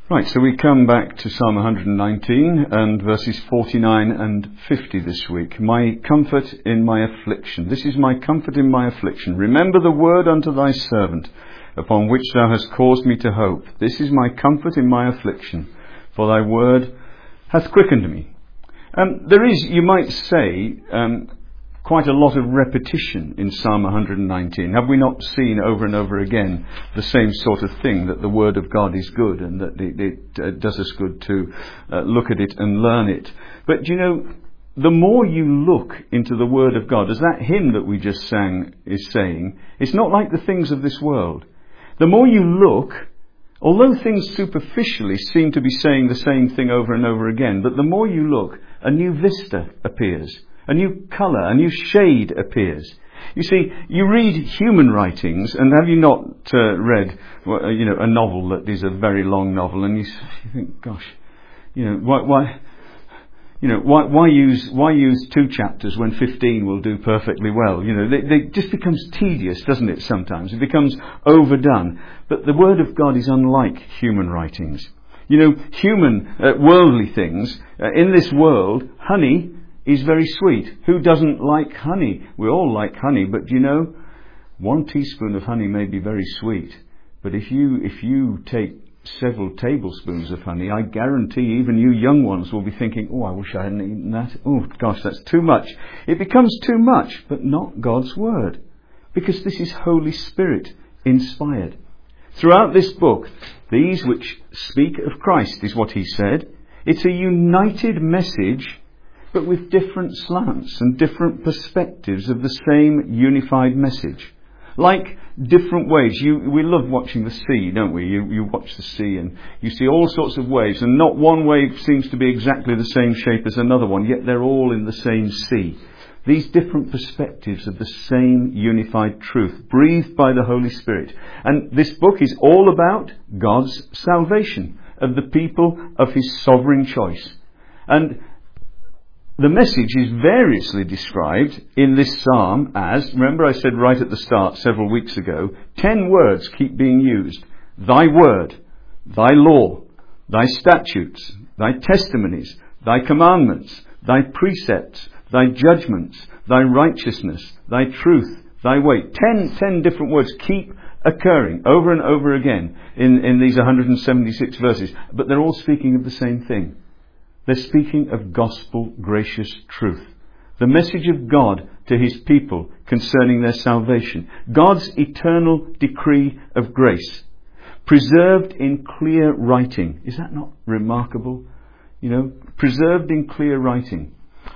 Right, so we come back to Psalm 119 and verses 49 and 50 this week. My comfort in my affliction. This is my comfort in my affliction. Remember the word unto thy servant, upon which thou hast caused me to hope. This is my comfort in my affliction, for thy word hath quickened me. There is, you might say, quite a lot of repetition in Psalm 119. Have we not seen over and over again the same sort of thing, that the Word of God is good and that it does us good to look at it and learn it? But you know, the more you look into the Word of God, as that hymn that we just sang is saying, it's not like the things of this world. The more you look, although things superficially seem to be saying the same thing over and over again, but the more you look, a new vista appears. A new colour, a new shade appears. You see, you read human writings, and have you not read, a novel that is a very long novel, and you think, gosh, why use 2 chapters when 15 will do perfectly well? It just becomes tedious, doesn't it? Sometimes it becomes overdone. But the Word of God is unlike human writings. Human, worldly things in this world, honey is very sweet. Who doesn't like honey? We all like honey, but 1 teaspoon of honey may be very sweet. But if you take several tablespoons of honey, I guarantee even you young ones will be thinking, oh, I wish I hadn't eaten that. Oh, gosh, that's too much. It becomes too much, but not God's Word. Because this is Holy Spirit inspired. Throughout this book, these which speak of Christ is what he said. It's a united message, but with different slants and different perspectives of the same unified message. Like different waves. We love watching the sea, don't we? You watch the sea and you see all sorts of waves, and not one wave seems to be exactly the same shape as another one, yet they're all in the same sea. These different perspectives of the same unified truth, breathed by the Holy Spirit. And this book is all about God's salvation of the people of his sovereign choice. And the message is variously described in this psalm as, remember I said right at the start several weeks ago, 10 words keep being used. Thy word, thy law, thy statutes, thy testimonies, thy commandments, thy precepts, thy judgments, thy righteousness, thy truth, thy way. 10 different words keep occurring over and over again in these 176 verses. But they're all speaking of the same thing. They're speaking of gospel gracious truth. The message of God to his people concerning their salvation. God's eternal decree of grace. Preserved in clear writing. Is that not remarkable? Preserved in clear writing.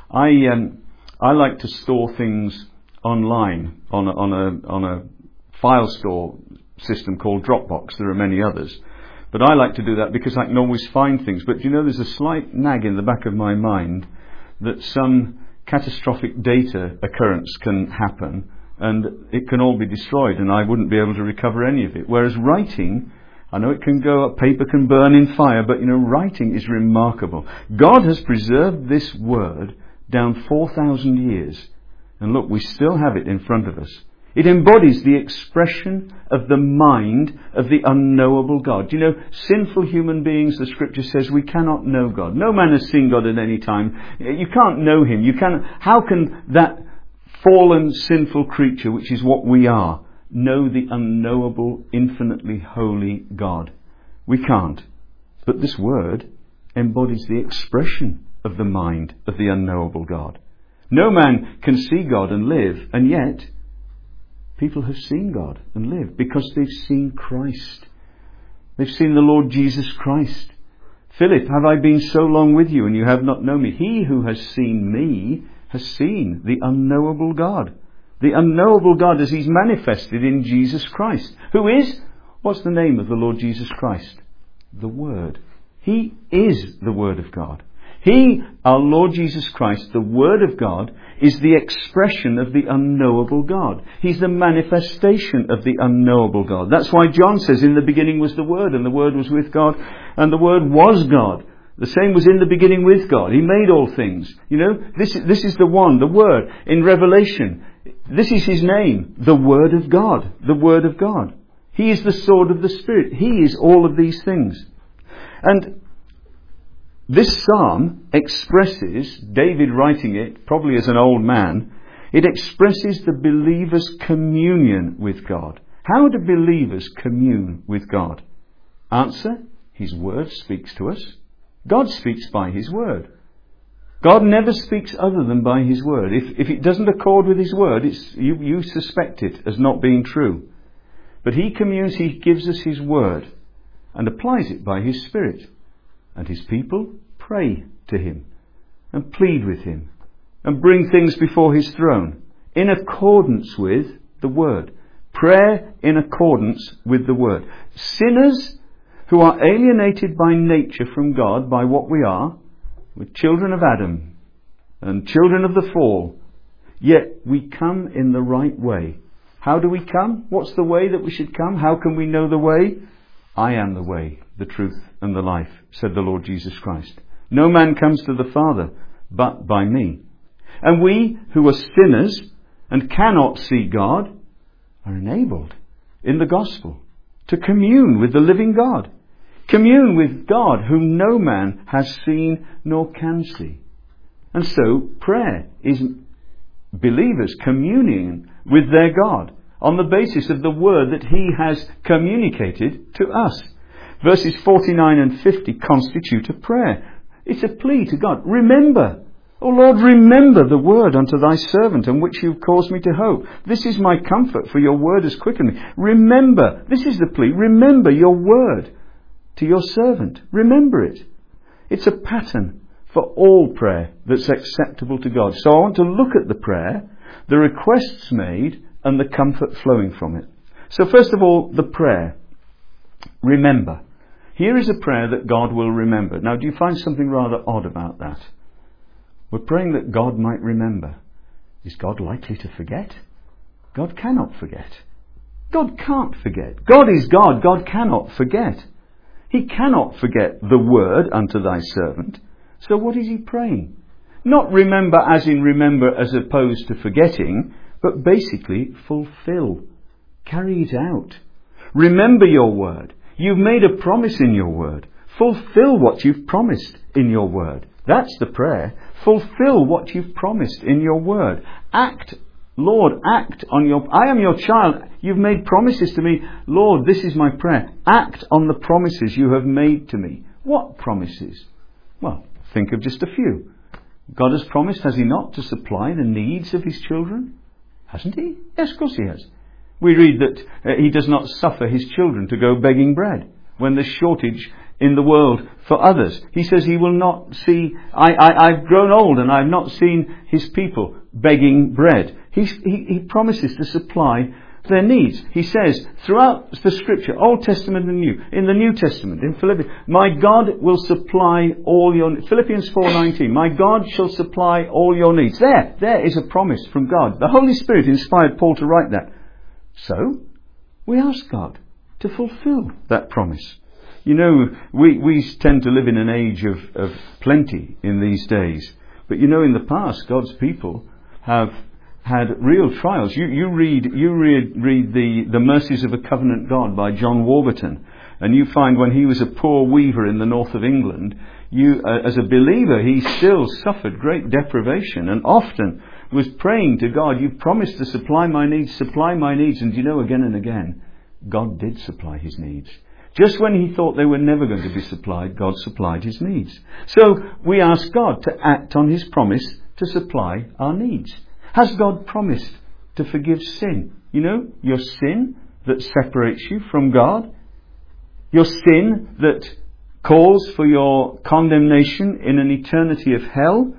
I like to store things online on a file store system called Dropbox. There are many others. But I like to do that because I can always find things. But there's a slight nag in the back of my mind that some catastrophic data occurrence can happen and it can all be destroyed and I wouldn't be able to recover any of it. Whereas writing, I know it can go up, paper can burn in fire, but writing is remarkable. God has preserved this word down 4,000 years. And look, we still have it in front of us. It embodies the expression of the mind of the unknowable God. Sinful human beings, the scripture says, we cannot know God. No man has seen God at any time. You can't know him. How can that fallen, sinful creature, which is what we are, know the unknowable, infinitely holy God? We can't. But this word embodies the expression of the mind of the unknowable God. No man can see God and live, and yet people have seen God and lived because they've seen Christ. They've seen the Lord Jesus Christ. Philip, have I been so long with you and you have not known me? He who has seen me has seen the unknowable God. The unknowable God as he's manifested in Jesus Christ. Who is? What's the name of the Lord Jesus Christ? The Word. He is the Word of God. He, our Lord Jesus Christ, the Word of God, is the expression of the unknowable God. He's the manifestation of the unknowable God. That's why John says, in the beginning was the Word, and the Word was with God, and the Word was God. The same was in the beginning with God. He made all things. This is the one, the Word. In Revelation, this is his name, the Word of God. The Word of God. He is the sword of the Spirit. He is all of these things. And this psalm expresses, David writing it, probably as an old man, it expresses the believer's communion with God. How do believers commune with God? Answer, His Word speaks to us. God speaks by His Word. God never speaks other than by His Word. If it doesn't accord with His Word, you suspect it as not being true. But He communes, He gives us His Word and applies it by His Spirit. And His people pray to Him and plead with Him and bring things before His throne in accordance with the Word. Prayer in accordance with the Word. Sinners who are alienated by nature from God, by what we are, we're children of Adam and children of the fall, yet we come in the right way. How do we come? What's the way that we should come? How can we know the way? I am the way, the truth and the life, said the Lord Jesus Christ. No man comes to the Father but by me. And we who are sinners and cannot see God are enabled in the gospel to commune with the living God. Commune with God whom no man has seen nor can see. And so prayer is believers communing with their God on the basis of the word that He has communicated to us. Verses 49 and 50 constitute a prayer. It's a plea to God. Remember, O Lord, remember the word unto thy servant, in which you have caused me to hope. This is my comfort, for your word has quickened me. Remember, this is the plea, remember your word to your servant. Remember it. It's a pattern for all prayer that's acceptable to God. So I want to look at the prayer, the requests made, and the comfort flowing from it. So first of all, the prayer. Remember. Here is a prayer that God will remember. Now, do you find something rather odd about that? We're praying that God might remember. Is God likely to forget? God cannot forget. God can't forget. God is God. God cannot forget. He cannot forget the word unto thy servant. So what is he praying? Not remember as in remember as opposed to forgetting, but basically fulfill. Carry it out. Remember your word. You've made a promise in your word. Fulfill what you've promised in your word. That's the prayer. Fulfill what you've promised in your word. Act, Lord, act on your... I am your child. You've made promises to me. Lord, this is my prayer. Act on the promises you have made to me. What promises? Well, think of just a few. God has promised, has He not, to supply the needs of His children? Hasn't He? Yes, of course He has. We read that He does not suffer His children to go begging bread when there's shortage in the world for others. He says He will not see... I've grown old and I've not seen His people begging bread. He promises to supply their needs. He says throughout the Scripture, Old Testament and New, in the New Testament, in Philippians, my God will supply all your... Philippians 4:19, my God shall supply all your needs. There is a promise from God. The Holy Spirit inspired Paul to write that. So, we ask God to fulfill that promise. You know, we tend to live in an age of plenty in these days. But you know, in the past, God's people have had real trials. You read the Mercies of a Covenant God by John Warburton, and you find when he was a poor weaver in the north of England, as a believer, he still suffered great deprivation and often was praying to God, you've promised to supply my needs. And you know, again and again, God did supply his needs. Just when he thought they were never going to be supplied, God supplied his needs. So we ask God to act on his promise to supply our needs. Has God promised to forgive sin? You know, your sin that separates you from God, your sin that calls for your condemnation in an eternity of hell.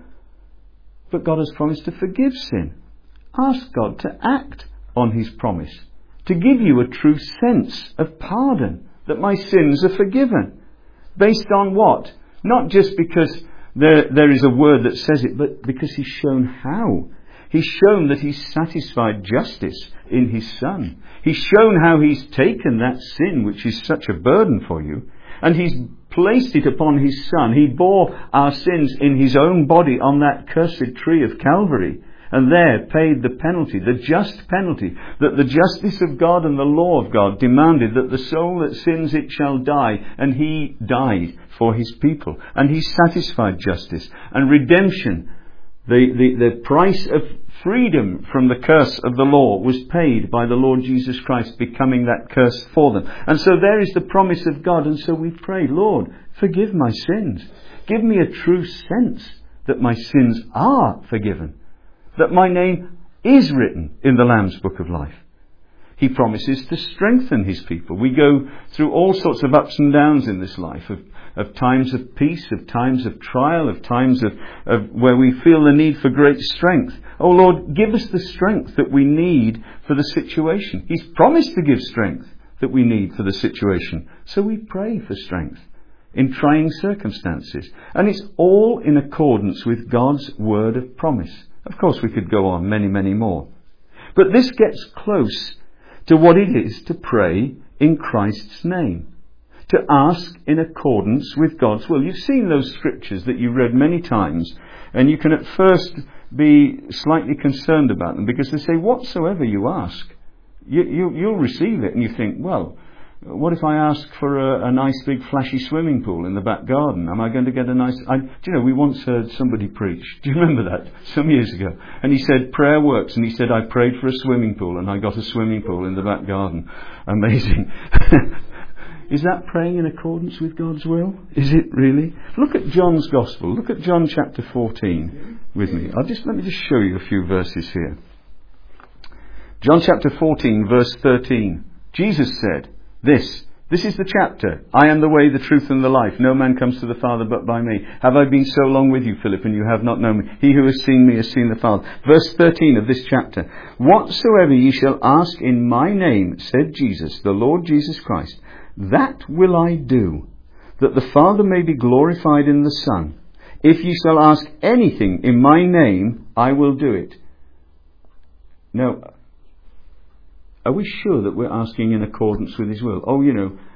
But God has promised to forgive sin. Ask God to act on his promise, to give you a true sense of pardon, that my sins are forgiven. Based on what? Not just because there is a word that says it, but because he's shown how. He's shown that he's satisfied justice in his Son. He's shown how he's taken that sin, which is such a burden for you, and he's placed it upon his Son. He bore our sins in his own body on that cursed tree of Calvary. and there paid the penalty, the just penalty, that the justice of God and the law of God demanded that the soul that sins it shall die, and he died for his people, and he satisfied justice and redemption. The price of freedom from the curse of the law was paid by the Lord Jesus Christ, becoming that curse for them. And so there is the promise of God. And so we pray, Lord, forgive my sins. Give me a true sense that my sins are forgiven, that my name is written in the Lamb's Book of Life. He promises to strengthen his people. We go through all sorts of ups and downs in this life, of times of peace, of times of trial, of times of where we feel the need for great strength. Oh Lord, give us the strength that we need for the situation. He's promised to give strength that we need for the situation. So we pray for strength in trying circumstances. And it's all in accordance with God's word of promise. Of course, we could go on many, many more. But this gets close to what it is to pray in Christ's name, to ask in accordance with God's will. You've seen those scriptures that you've read many times, and you can at first be slightly concerned about them, because they say, whatsoever you ask, you'll receive it. And you think, well, what if I ask for a nice big flashy swimming pool in the back garden? Am I going to get a nice... Do you know, we once heard somebody preach. Do you remember that? Some years ago. And he said, prayer works. And he said, I prayed for a swimming pool and I got a swimming pool in the back garden. Amazing. Is that praying in accordance with God's will? Is it really? Look at John's Gospel. Look at John chapter 14 with me. Let me just show you a few verses here. John chapter 14, verse 13. Jesus said, This is the chapter. I am the way, the truth, and the life. No man comes to the Father but by me. Have I been so long with you, Philip, and you have not known me? He who has seen me has seen the Father. Verse 13 of this chapter. Whatsoever ye shall ask in my name, said Jesus, the Lord Jesus Christ, that will I do, that the Father may be glorified in the Son. If ye shall ask anything in my name, I will do it. Now, are we sure that we're asking in accordance with his will? Oh,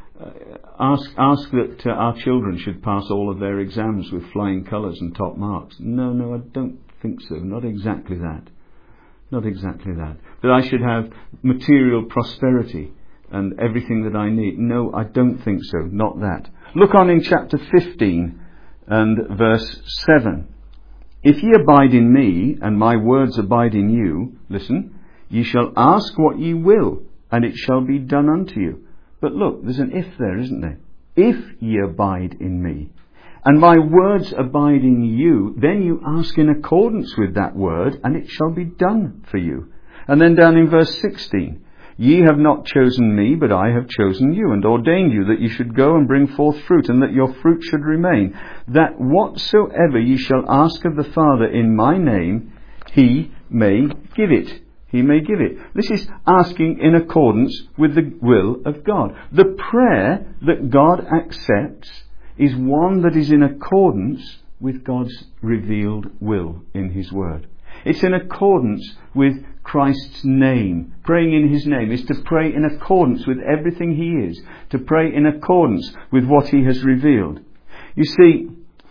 ask that our children should pass all of their exams with flying colours and top marks. No, I don't think so. Not exactly that. Not exactly that. That I should have material prosperity and everything that I need. No, I don't think so. Not that. Look on in chapter 15 and verse 7. If ye abide in me, and my words abide in you, listen, ye shall ask what ye will, and it shall be done unto you. But look, there's an if there, isn't there? If ye abide in me, and my words abide in you, then you ask in accordance with that word, and it shall be done for you. And then down in verse 16, ye have not chosen me, but I have chosen you, and ordained you that ye should go and bring forth fruit, and that your fruit should remain, that whatsoever ye shall ask of the Father in my name, he may give it. He may give it. This is asking in accordance with the will of God. The prayer that God accepts is one that is in accordance with God's revealed will in his word. It's in accordance with Christ's name. Praying in his name is to pray in accordance with everything he is, to pray in accordance with what he has revealed. You see,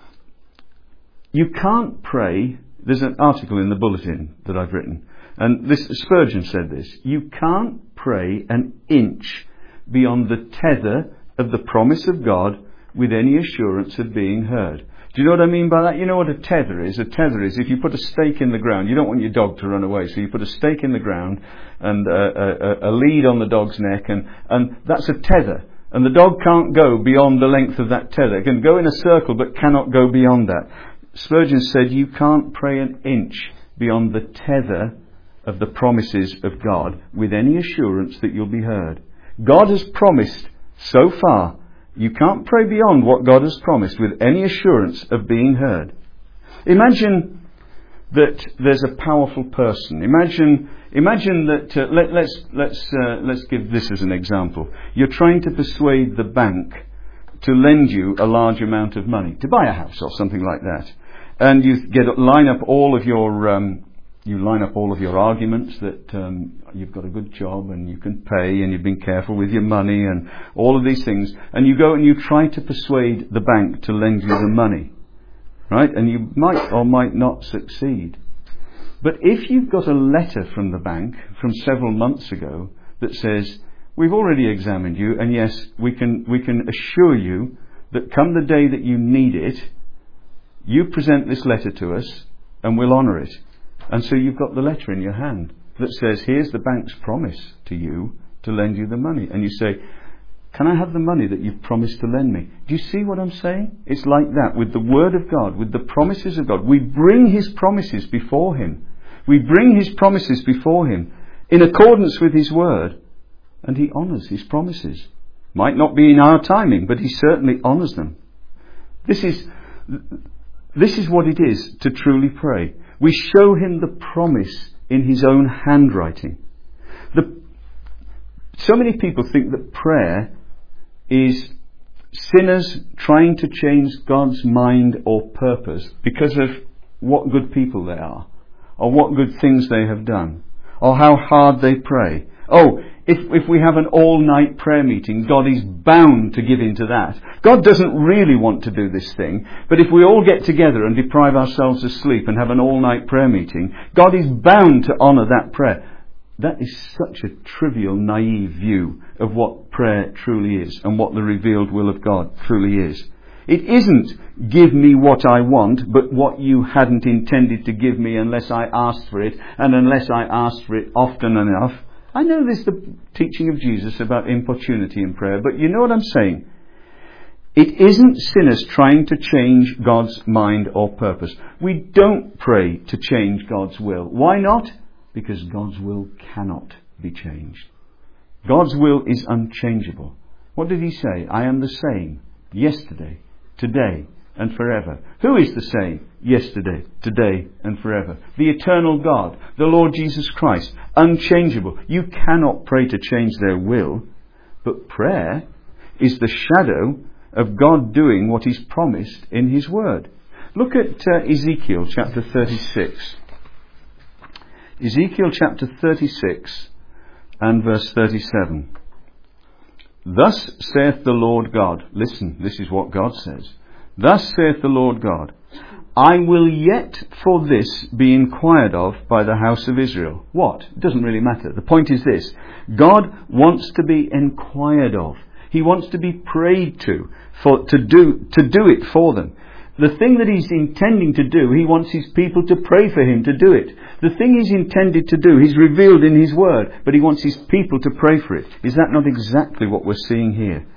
you can't pray. There's an article in the bulletin that I've written, and Spurgeon said this: you can't pray an inch beyond the tether of the promise of God with any assurance of being heard. Do you know what I mean by that? You know what a tether is? A tether is if you put a stake in the ground. You don't want your dog to run away, so you put a stake in the ground and a lead on the dog's neck, and that's a tether. And the dog can't go beyond the length of that tether. It can go in a circle but cannot go beyond that. Spurgeon said you can't pray an inch beyond the tether of the promises of God with any assurance that you'll be heard. God has promised so far. You can't pray beyond what God has promised with any assurance of being heard. Imagine that there's a powerful person. Imagine that. Let's give this as an example. You're trying to persuade the bank to lend you a large amount of money to buy a house or something like that, and you line up all of your arguments that you've got a good job and you can pay and you've been careful with your money and all of these things, and you go and you try to persuade the bank to lend you the money, right? And you might or might not succeed. But if you've got a letter from the bank from several months ago that says, we've already examined you, and yes, we can assure you that come the day that you need it, you present this letter to us and we'll honour it. And so you've got the letter in your hand that says, here's the bank's promise to you to lend you the money. And you say, can I have the money that you've promised to lend me? Do you see what I'm saying? It's like that with the Word of God, with the promises of God. We bring His promises before Him. We bring His promises before Him in accordance with His Word. And He honours His promises. Might not be in our timing, but He certainly honours them. This is what it is to truly pray. We show Him the promise in His own handwriting. So many people think that prayer is sinners trying to change God's mind or purpose because of what good people they are, or what good things they have done, or how hard they pray. Oh, if we have an all-night prayer meeting, God is bound to give in to that. God doesn't really want to do this thing, but if we all get together and deprive ourselves of sleep and have an all-night prayer meeting, God is bound to honour that prayer. That is such a trivial, naive view of what prayer truly is and what the revealed will of God truly is. It isn't give me what I want, but what you hadn't intended to give me unless I asked for it, and unless I asked for it often enough. I know there's the teaching of Jesus about importunity in prayer, but you know what I'm saying? It isn't sinners trying to change God's mind or purpose. We don't pray to change God's will. Why not? Because God's will cannot be changed. God's will is unchangeable. What did He say? I am the same yesterday, today, and forever. Who is the same yesterday, today, and forever? The eternal God, the Lord Jesus Christ, unchangeable. You cannot pray to change their will, but prayer is the shadow of God doing what He's promised in His Word. Look at Ezekiel chapter 36. Ezekiel chapter 36 and verse 37. Thus saith the Lord God. Listen, this is what God says. Thus saith the Lord God, I will yet for this be inquired of by the house of Israel. What? It doesn't really matter. The point is this. God wants to be inquired of. He wants to be prayed to do it for them. The thing that He's intending to do, He wants His people to pray for Him to do it. The thing He's intended to do, He's revealed in His Word, but He wants His people to pray for it. Is that not exactly what we're seeing here?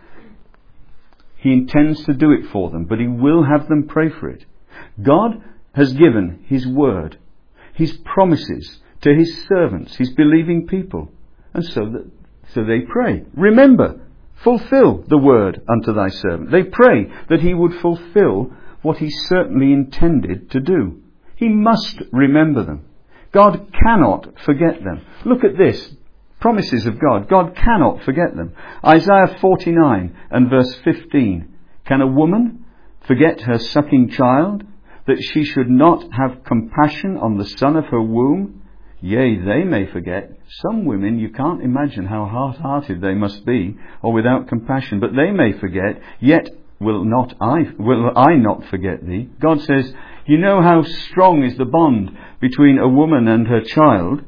He intends to do it for them, but He will have them pray for it. God has given His Word, His promises to His servants, His believing people, and so they pray. Remember, fulfill the word unto thy servant. They pray that He would fulfill what He certainly intended to do. He must remember them. God cannot forget them. Look at this. Promises of God. God cannot forget them. Isaiah 49 and verse 15. Can a woman forget her sucking child, that she should not have compassion on the son of her womb? Yea, they may forget. Some women, you can't imagine how hard-hearted they must be, or without compassion, but they may forget, yet will I not forget thee? God says, you know how strong is the bond between a woman and her child.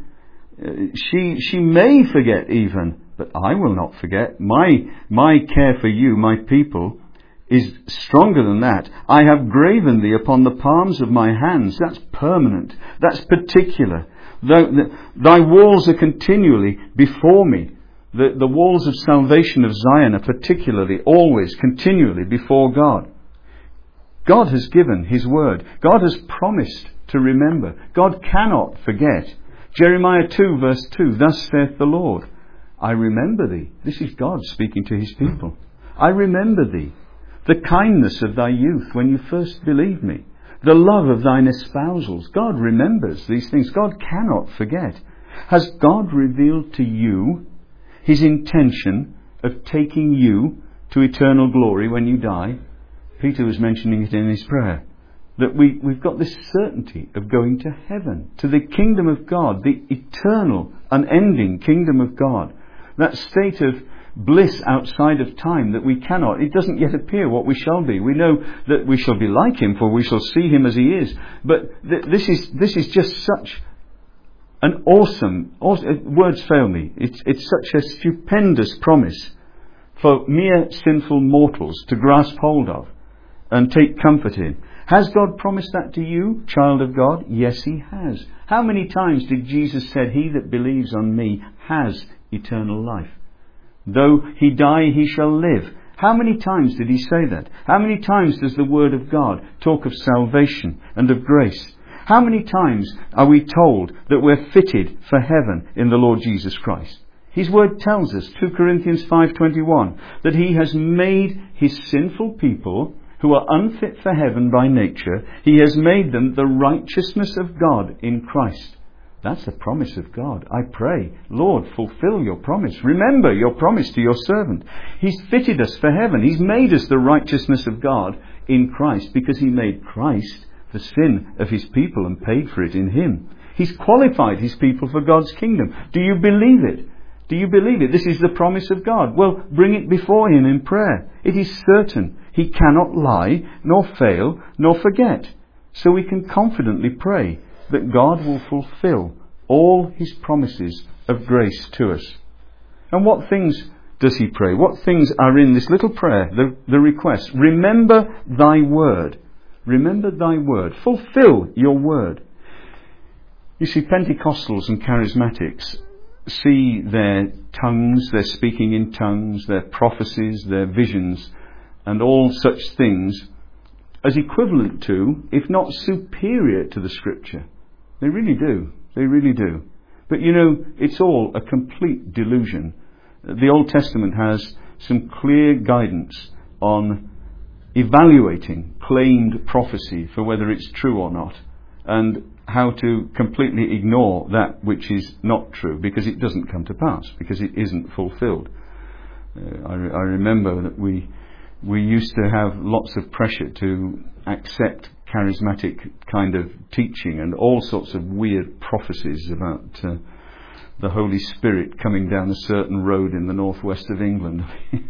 She may forget even, but I will not forget. My care for you, my people, is stronger than that. I have graven thee upon the palms of my hands. That's permanent. That's particular. Thy walls are continually before me. The walls of salvation of Zion are particularly, always, continually before God. God has given His word. God has promised to remember. God cannot forget. Jeremiah 2 verse 2, thus saith the Lord, I remember thee. This is God speaking to His people. I remember thee, the kindness of thy youth when you first believed me, the love of thine espousals. God remembers these things. God cannot forget. Has God revealed to you His intention of taking you to eternal glory when you die? Peter was mentioning it in his prayer. That we've got this certainty of going to heaven, to the kingdom of God, the eternal, unending kingdom of God. That state of bliss outside of time that we cannot, it doesn't yet appear what we shall be. We know that we shall be like Him, for we shall see Him as He is. But this is just such an awesome, words fail me, it's such a stupendous promise for mere sinful mortals to grasp hold of and take comfort in. Has God promised that to you, child of God? Yes, He has. How many times did Jesus say, "He that believes on me has eternal life. Though he die, he shall live"? How many times did He say that? How many times does the Word of God talk of salvation and of grace? How many times are we told that we're fitted for heaven in the Lord Jesus Christ? His Word tells us, 2 Corinthians 5:21, that He has made His sinful people, who are unfit for heaven by nature, He has made them the righteousness of God in Christ. That's the promise of God. I pray, Lord, fulfill your promise. Remember your promise to your servant. He's fitted us for heaven. He's made us the righteousness of God in Christ, because He made Christ the sin of His people and paid for it in Him. He's qualified His people for God's kingdom. Do you believe it? Do you believe it? This is the promise of God. Well, bring it before Him in prayer. It is certain. He cannot lie, nor fail, nor forget. So we can confidently pray that God will fulfill all His promises of grace to us. And what things does he pray? What things are in this little prayer, the request? Remember thy word. Remember thy word. Fulfill your word. You see, Pentecostals and charismatics see their tongues, their speaking in tongues, their prophecies, their visions, and all such things as equivalent to, if not superior to, the Scripture. They really do. They really do. But you know, it's all a complete delusion. The Old Testament has some clear guidance on evaluating claimed prophecy for whether it's true or not, and how to completely ignore that which is not true because it doesn't come to pass, because it isn't fulfilled. I remember that we used to have lots of pressure to accept charismatic kind of teaching and all sorts of weird prophecies about the Holy Spirit coming down a certain road in the northwest of England.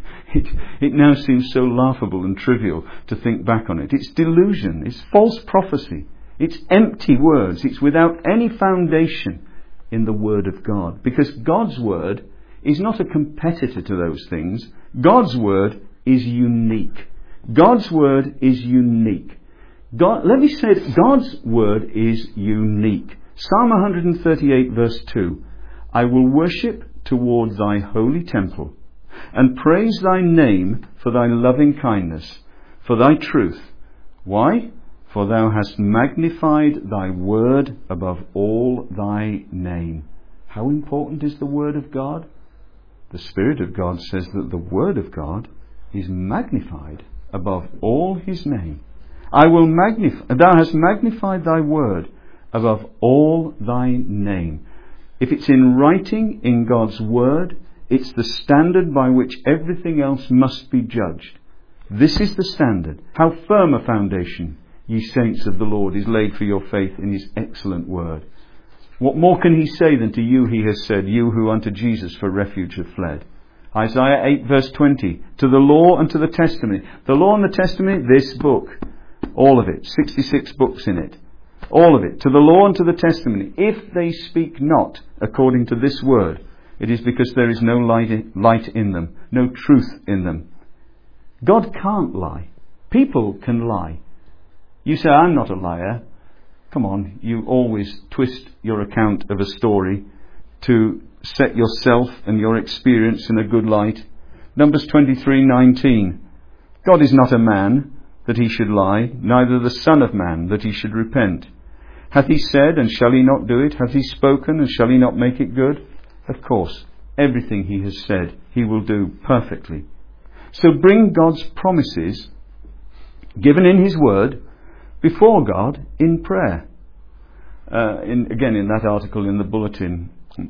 It now seems so laughable and trivial to think back on it. It's delusion. It's false prophecy. It's empty words. It's without any foundation in the Word of God. Because God's Word is not a competitor to those things. God's Word is unique. God's Word is unique. Let me say it. God's Word is unique. Psalm 138 verse 2. I will worship toward thy holy temple, and praise thy name for thy loving kindness, for thy truth. Why? For thou hast magnified thy word above all thy name. How important is the word of God? The Spirit of God says that the word of God is magnified above all his name. I will magnify. Thou hast magnified thy word above all thy name. If it's in writing in God's word, it's the standard by which everything else must be judged. This is the standard. How firm a foundation, ye saints of the Lord, is laid for your faith in his excellent word. What more can he say than to you he has said, you who unto Jesus for refuge have fled? Isaiah 8 verse 20. To the law and to the testimony. The law and the testimony, this book. All of it. 66 books in it. All of it. To the law and to the testimony. If they speak not according to this word, it is because there is no light in them, no truth in them. God can't lie. People can lie. You say, I'm not a liar. Come on, you always twist your account of a story to set yourself and your experience in a good light. Numbers 23:19. God is not a man that he should lie, neither the Son of Man that he should repent. Hath he said, and shall he not do it? Hath he spoken, and shall he not make it good? Of course, everything he has said, he will do perfectly. So bring God's promises, given in his word, before God in prayer. Again, in that article in the bulletin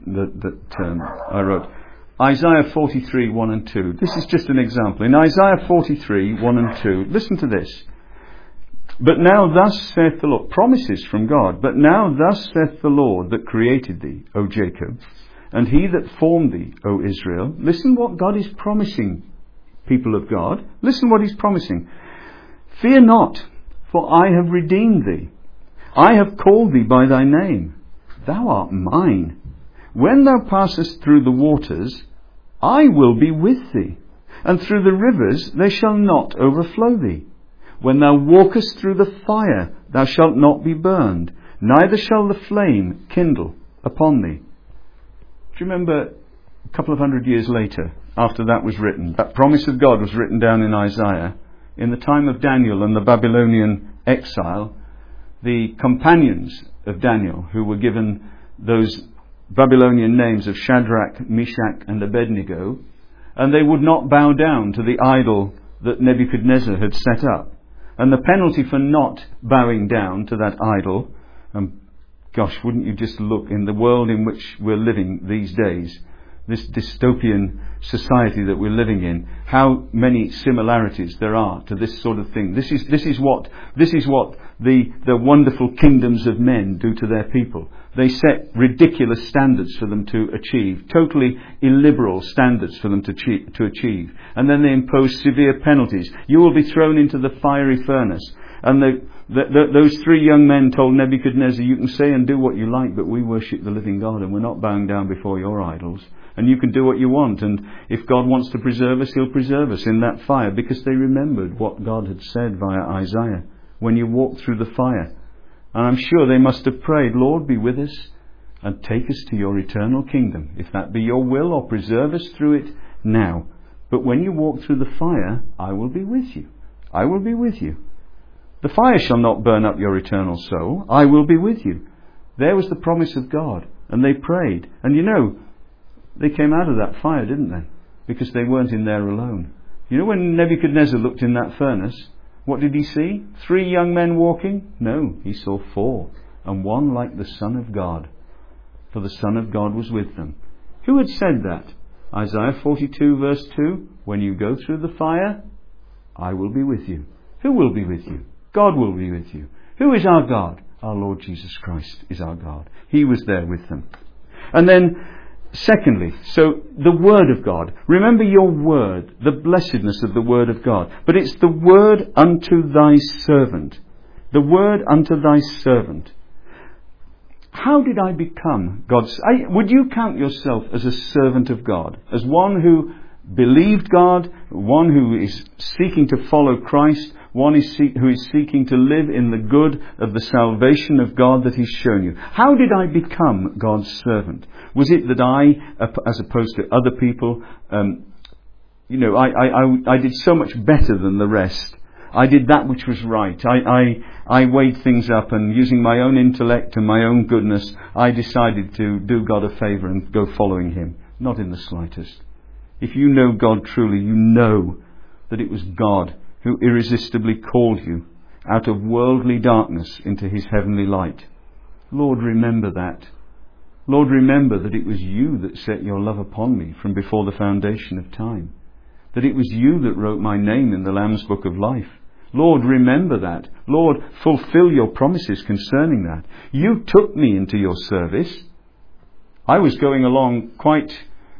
that I wrote, Isaiah 43, 1 and 2. This is just an example. In Isaiah 43, 1 and 2, listen to this. But now thus saith the Lord, promises from God, but now thus saith the Lord that created thee, O Jacob, and he that formed thee, O Israel. Listen what God is promising, people of God. Listen what he's promising. Fear not, for I have redeemed thee. I have called thee by thy name. thou art mine. When thou passest through the waters, I will be with thee, and through the rivers they shall not overflow thee. When thou walkest through the fire, thou shalt not be burned, neither shall the flame kindle upon thee. Do you remember a couple of 100 years later, after that was written, that promise of God was written down in Isaiah, in the time of Daniel and the Babylonian exile, the companions of Daniel, who were given those Babylonian names of Shadrach, Meshach and Abednego, and they would not bow down to the idol that Nebuchadnezzar had set up. And the penalty for not bowing down to that idol, gosh, wouldn't you just look in the world in which we're living these days, this dystopian society that we're living in, how many similarities there are to this sort of thing. This is what the wonderful kingdoms of men do to their people. They set ridiculous standards for them to achieve, totally illiberal standards for them to achieve, and then they impose severe penalties. You will be thrown into the fiery furnace. And those three young men told Nebuchadnezzar, you can say and do what you like, but we worship the living God and we're not bowing down before your idols. And you can do what you want, and if God wants to preserve us, He'll preserve us in that fire, because they remembered what God had said via Isaiah, when you walk through the fire. And I'm sure they must have prayed, Lord, be with us and take us to your eternal kingdom, if that be your will, or preserve us through it now. But when you walk through the fire, I will be with you. I will be with you. The fire shall not burn up your eternal soul. I will be with you. There was the promise of God. And they prayed. And you know, they came out of that fire, didn't they? Because they weren't in there alone. You know, when Nebuchadnezzar looked in that furnace, what did he see? 3 young men walking? No, he saw 4. And one like the Son of God. For the Son of God was with them. Who had said that? Isaiah 42 verse 2. When you go through the fire, I will be with you. Who will be with you? God will be with you. Who is our God? Our Lord Jesus Christ is our God. He was there with them. And then, secondly, so the Word of God. Remember your word, the blessedness of the Word of God. But it's the word unto thy servant. The word unto thy servant. How did I become God's... would you count yourself as a servant of God? As one who believed God, one who is seeking to follow Christ, one who is seeking to live in the good of the salvation of God that He's shown you. How did I become God's servant? Was it that I, as opposed to other people, I did so much better than the rest. I did that which was right. I weighed things up, and using my own intellect and my own goodness, I decided to do God a favour and go following Him. Not in the slightest. If you know God truly, you know that it was God who irresistibly called you out of worldly darkness into His heavenly light. Lord, remember that. Lord, remember that it was you that set your love upon me from before the foundation of time. That it was you that wrote my name in the Lamb's Book of Life. Lord, remember that. Lord, fulfill your promises concerning that. You took me into your service. I was going along quite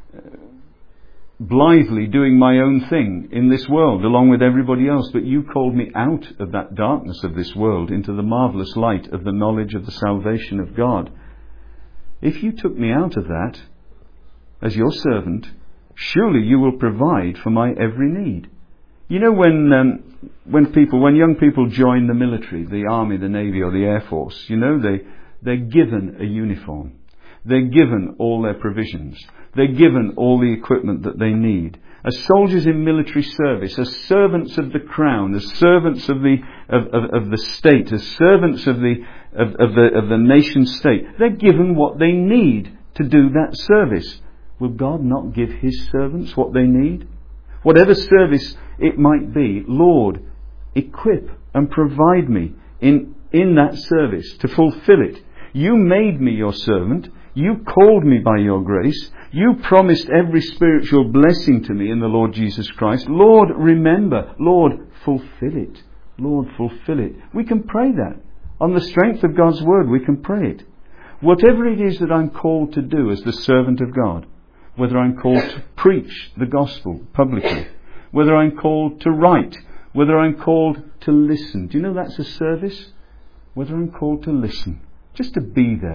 blithely doing my own thing in this world along with everybody else, but you called me out of that darkness of this world into the marvellous light of the knowledge of the salvation of God. If you took me out of that as your servant, surely you will provide for my every need. You know, when young people join the military, the army, the navy or the air force, you know, they're given a uniform. They're given all their provisions. They're given all the equipment that they need. As soldiers in military service, as servants of the crown, as servants of the state, as servants of the nation state, they're given what they need to do that service. Will God not give His servants what they need? Whatever service it might be, Lord, equip and provide me in that service to fulfill it. You made me your servant. You called me by your grace. You promised every spiritual blessing to me in the Lord Jesus Christ. Lord, remember. Lord, fulfill it. Lord, fulfill it. We can pray that. On the strength of God's word, we can pray it. Whatever it is that I'm called to do as the servant of God, whether I'm called to preach the gospel publicly, whether I'm called to write, whether I'm called to listen. Do you know that's a service? Whether I'm called to listen, just to be there,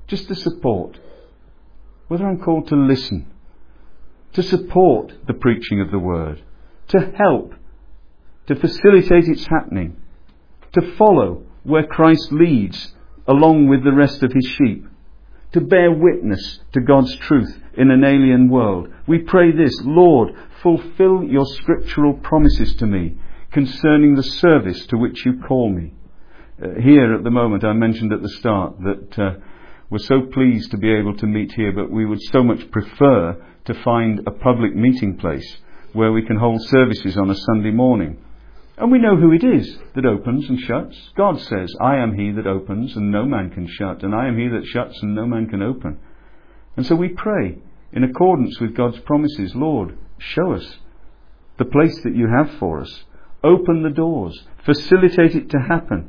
just to support. Whether I'm called to listen, to support the preaching of the Word, to help, to facilitate its happening, to follow where Christ leads along with the rest of his sheep, to bear witness to God's truth in an alien world. We pray this: Lord, fulfill your scriptural promises to me concerning the service to which you call me. Here at the moment, I mentioned at the start that we're so pleased to be able to meet here, but we would so much prefer to find a public meeting place where we can hold services on a Sunday morning. And we know who it is that opens and shuts. God says, I am he that opens and no man can shut, and I am he that shuts and no man can open. And so we pray in accordance with God's promises: Lord, show us the place that you have for us. Open the doors. Facilitate it to happen.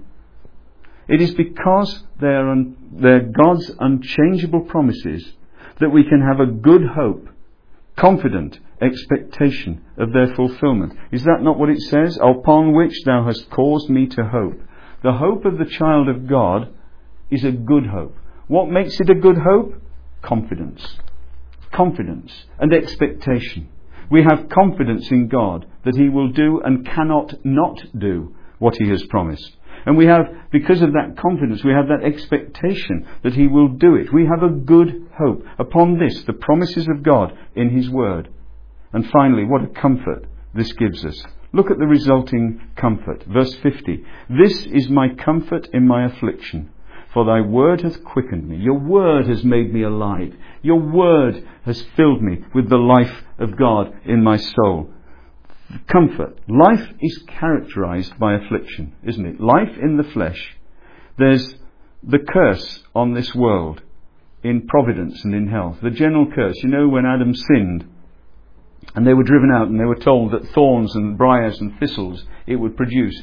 It is because they're God's unchangeable promises that we can have a good hope, confident expectation of their fulfillment. Is that not what it says? Upon which thou hast caused me to hope. The hope of the child of God is a good hope. What makes it a good hope? Confidence. Confidence and expectation. We have confidence in God that he will do and cannot not do what he has promised. And we have, because of that confidence, we have that expectation that he will do it. We have a good hope. Upon this, the promises of God in his word. And finally, what a comfort this gives us. Look at the resulting comfort. Verse 50. This is my comfort in my affliction, for thy word hath quickened me. Your word has made me alive. Your word has filled me with the life of God in my soul. Comfort. Life is characterized by affliction, isn't it? Life in the flesh. There's the curse on this world in providence and in health. The general curse. You know, when Adam sinned and they were driven out and they were told that thorns and briars and thistles it would produce,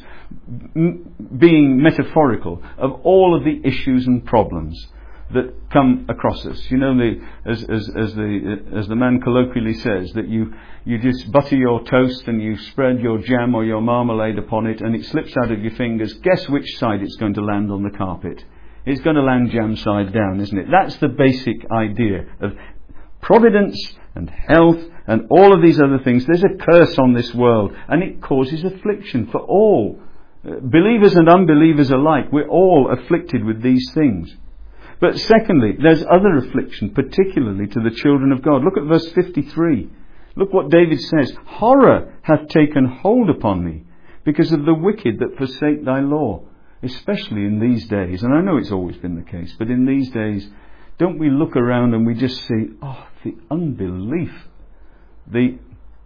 being metaphorical of all of the issues and problems that come across us. You know, as the man colloquially says, that you just butter your toast and you spread your jam or your marmalade upon it and it slips out of your fingers. Guess which side it's going to land on the carpet? It's going to land jam side down, isn't it? That's the basic idea of providence and health and all of these other things. There's a curse on this world and it causes affliction for all. Believers and unbelievers alike, we're all afflicted with these things. But secondly, there's other affliction, particularly to the children of God. Look at verse 53. Look what David says. Horror hath taken hold upon me because of the wicked that forsake thy law. Especially in these days, and I know it's always been the case, but in these days, don't we look around and we just see, the unbelief, the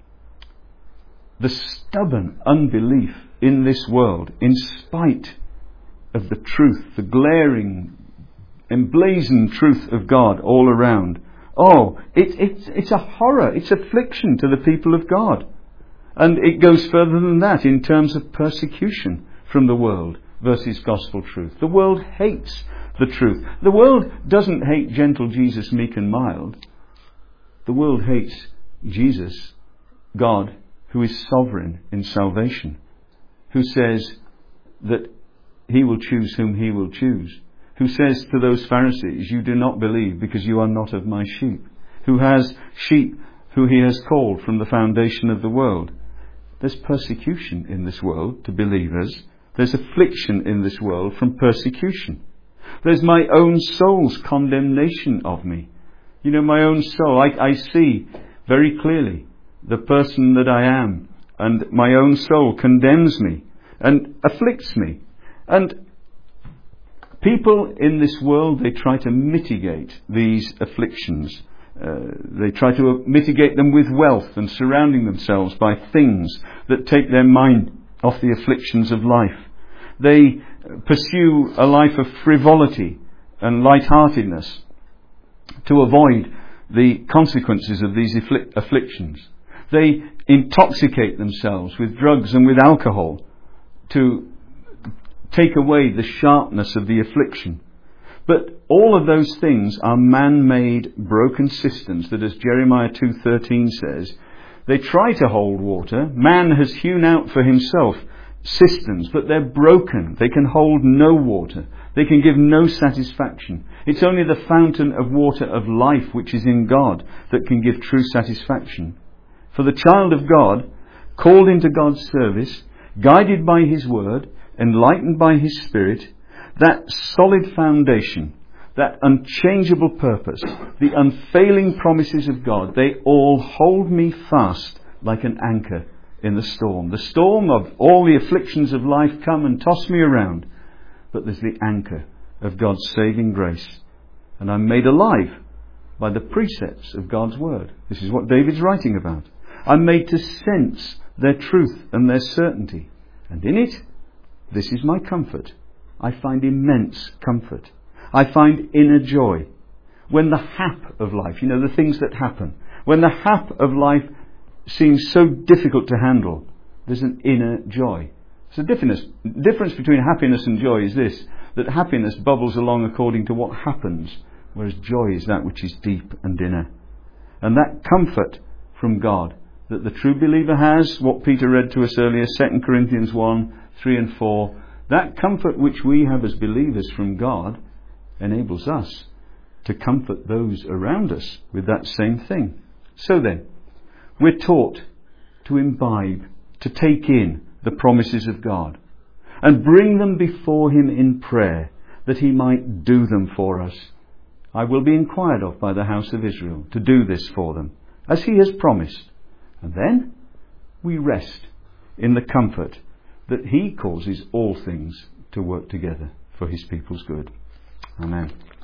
stubborn unbelief in this world, in spite of the truth, the glaring, emblazoned truth of God all around. It's a horror, it's affliction to the people of God. And it goes further than that in terms of persecution from the world versus gospel truth. The world hates the truth. The world doesn't hate gentle Jesus, meek and mild. The world hates Jesus, God, who is sovereign in salvation, who says that he will choose whom he will choose, who says to those Pharisees, you do not believe because you are not of my sheep, who has sheep who he has called from the foundation of the world. There's persecution in this world to believers. There's affliction in this world from persecution. There's my own soul's condemnation of me. You know, my own soul, I see very clearly the person that I am, and my own soul condemns me and afflicts me. And people in this world, they try to mitigate these afflictions. They try to mitigate them with wealth and surrounding themselves by things that take their mind off the afflictions of life. They pursue a life of frivolity and lightheartedness to avoid the consequences of these afflictions. They intoxicate themselves with drugs and with alcohol to take away the sharpness of the affliction. But all of those things are man-made broken systems that, as Jeremiah 2:13 says, they try to hold water. Man has hewn out for himself cisterns, but they're broken. They can hold no water. They can give no satisfaction. It's only the fountain of water of life, which is in God, that can give true satisfaction. For the child of God, called into God's service, guided by His Word, enlightened by His Spirit, that solid foundation, that unchangeable purpose, the unfailing promises of God, they all hold me fast like an anchor in the storm. The storm of all the afflictions of life come and toss me around, but there's the anchor of God's saving grace. And I'm made alive by the precepts of God's Word. This is what David's writing about. I'm made to sense their truth and their certainty. And in it, this is my comfort. I find immense comfort. I find inner joy. When the hap of life, the things that happen, when the hap of life seems so difficult to handle, there's an inner joy. So the difference between happiness and joy is this, that happiness bubbles along according to what happens, whereas joy is that which is deep and inner. And that comfort from God that the true believer has, what Peter read to us earlier, 2 Corinthians 1, 3 and 4, that comfort which we have as believers from God enables us to comfort those around us with that same thing. So then, we're taught to imbibe, to take in the promises of God and bring them before Him in prayer that He might do them for us. I will be inquired of by the house of Israel to do this for them, as He has promised. And then we rest in the comfort that He causes all things to work together for His people's good. Amen.